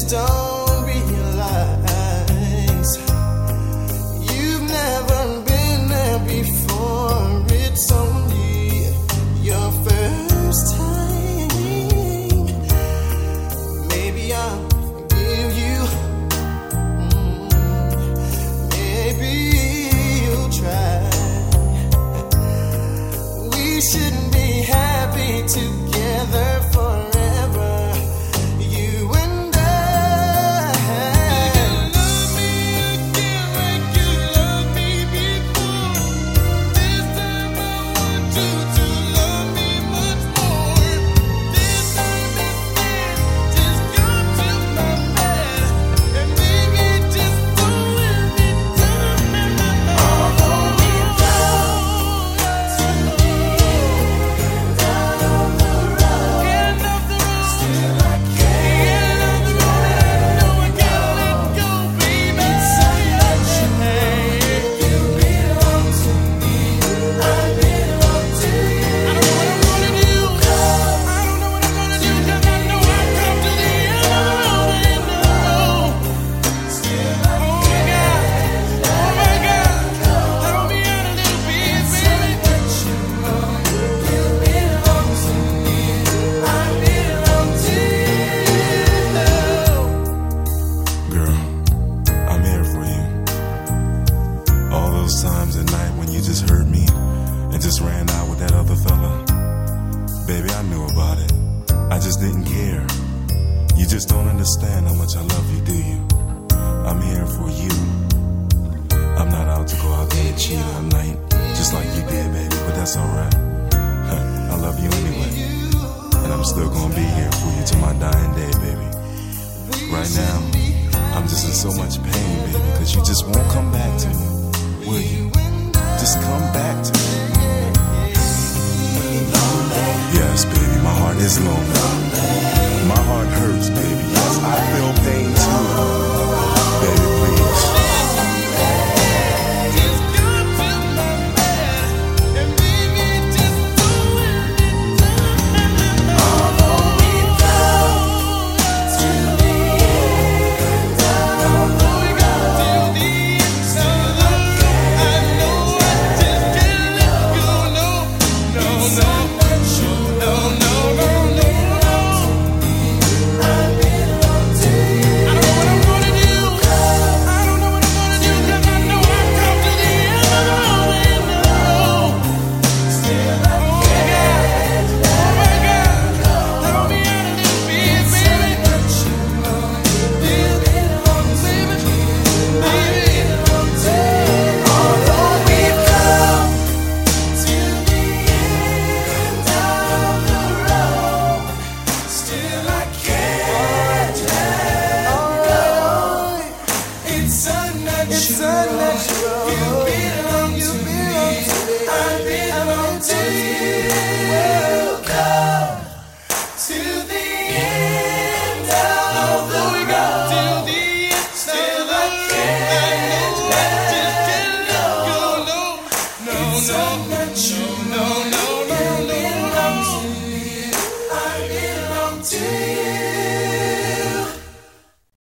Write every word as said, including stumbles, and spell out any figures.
just don't realize you've never been there before. It's only your first time. Maybe I'll forgive you. Mm, maybe you'll try. We shouldn't be happy together forever. You and I. You love me again like you loved me before. This time I want you to love me much more. This time instead, just come to my bed and baby, just don't let me down. Hold me down to the end of the road. End of the road. Still I can't. End of the road. I know I gotta let go, baby. It's such a pain. You belong to me. I belong to you. I don't know what I'm gonna do. I don't know what I'm gonna do 'cause I know I've come to the end of the road. End of the road. Still I can't. Oh my God. Throw me out a little bit, baby. You belong to me. I belong to you. Girl, I'm here for you. All those times at night when you just hurt me and just ran out with that other fella. Baby, I knew about it. I just didn't care. You just don't understand how much I love you, do you? I'm here for you. I'm not out to go out there and cheat all night, just like you did, baby, but that's alright. I love you anyway. And I'm still gonna be here for you till my dying day, baby. Right now, I'm just in so much pain, baby, because you just won't come back to me. Will you? Just come back to me. Yes, baby, my heart is lonely. My heart hurts, baby. Yes, I feel pain too.